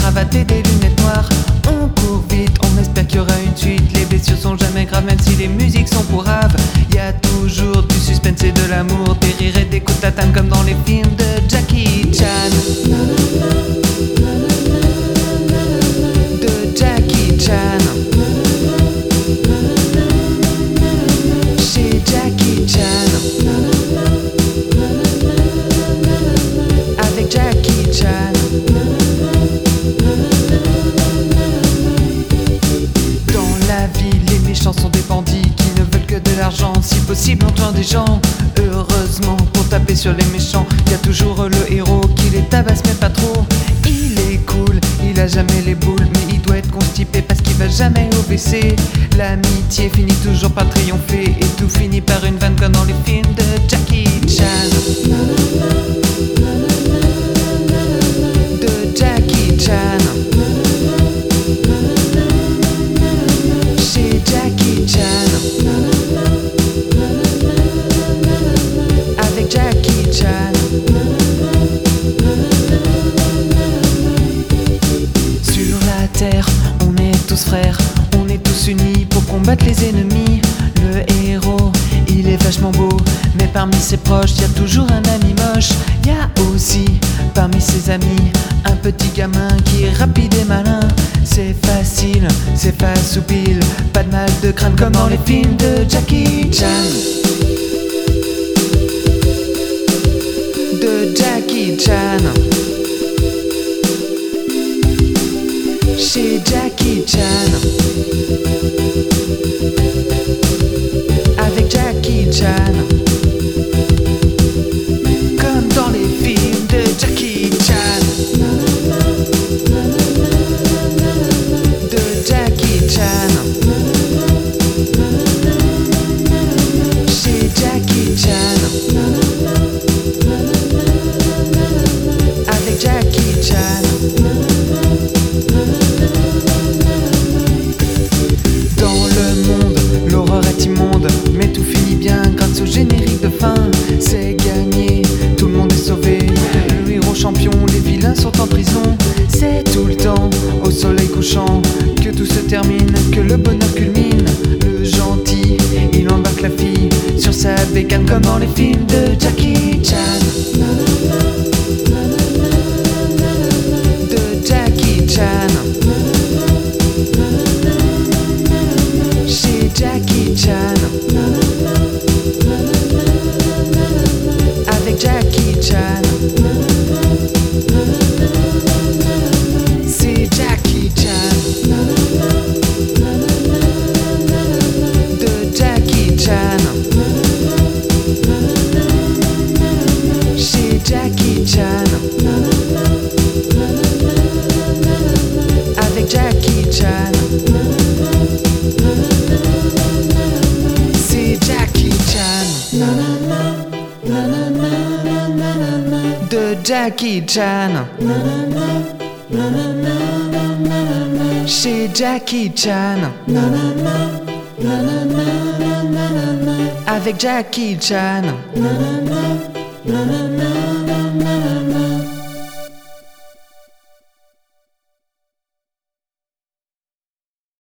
cravate et des lunettes noires. On court vite, on espère qu'il y aura une suite. Les blessures sont jamais graves même si les musiques sont pourraves. Y a toujours du suspense et de l'amour, des rires et des coups de tatane comme dans les films de Jackie Chan. De Jackie Chan. Chez Jackie Chan. Avec Jackie Chan. Dans la vie, les méchants sont des bandits qui ne veulent que de l'argent, si possible en tuant des gens. Heureusement, pour taper sur les méchants, y a toujours le héros qui les tabasse mais pas trop. Il est cool, il a jamais les boules, mais il doit être constipé parce qu'il va jamais au WC. L'amitié finit toujours par triompher et tout finit par une vanne comme dans les films de Jackie Chan. De Jackie Chan. Chez Jackie Chan. Avec Jackie Chan. Sur la terre, on est tous frères, on est tous unis pour combattre les ennemis. Le héros, il est vachement beau, mais parmi ses proches, y a toujours un ami moche. Y a aussi, parmi ses amis, un petit gamin qui est rapide et malin. C'est facile, c'est pas soupil, pas de mal de crâne comme dans les films de Jackie Chan. De Jackie Chan. Chez Jackie Chan. Avec Jackie Chan. Comme dans les films de Jackie Chan. De Jackie Chan. Chez Jackie Chan. Avec Jackie Chan. Dans le monde, l'horreur est immonde, mais tout finit bien grâce au générique de fin. C'est gagné, tout le monde est sauvé. Le héros champion, les vilains sont en prison. C'est tout le temps, au soleil couchant, que tout se termine, que le bonheur culmine. Le gentil, il embarque la fille sur sa bécane comme dans les films de Jackie Chan. De Jackie Chan. Chez Jackie Chan. Avec Jackie Chan. C'est Jackie Chan. De Jackie Chan. Chez Jackie Chan. Avec Jackie Chan. C'est Jackie Chan. De Jackie Chan. Chez Jackie Chan. Avec Jackie Chan.